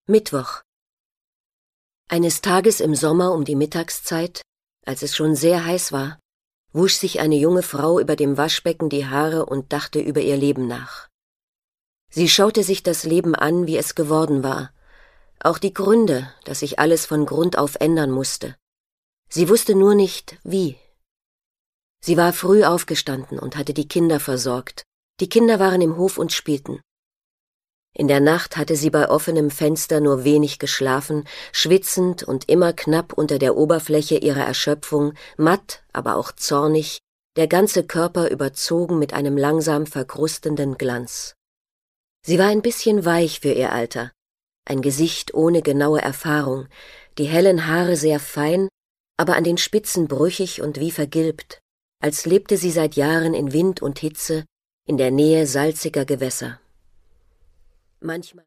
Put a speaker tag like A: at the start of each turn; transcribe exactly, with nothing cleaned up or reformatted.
A: Mittwoch. Eines Tages im Sommer um die Mittagszeit, als es schon sehr heiß war, wusch sich eine junge Frau über dem Waschbecken die Haare und dachte über ihr Leben nach. Sie schaute sich das Leben an, wie es geworden war, auch die Gründe, dass sich alles von Grund auf ändern musste. Sie wusste nur nicht, wie. Sie war früh aufgestanden und hatte die Kinder versorgt. Die Kinder waren im Hof und spielten. In der Nacht hatte sie bei offenem Fenster nur wenig geschlafen, schwitzend und immer knapp unter der Oberfläche ihrer Erschöpfung, matt, aber auch zornig, der ganze Körper überzogen mit einem langsam verkrustenden Glanz. Sie war ein bisschen weich für ihr Alter, ein Gesicht ohne genaue Erfahrung, die hellen Haare sehr fein, aber an den Spitzen brüchig und wie vergilbt, als lebte sie seit Jahren in Wind und Hitze, in der Nähe salziger Gewässer. Manchmal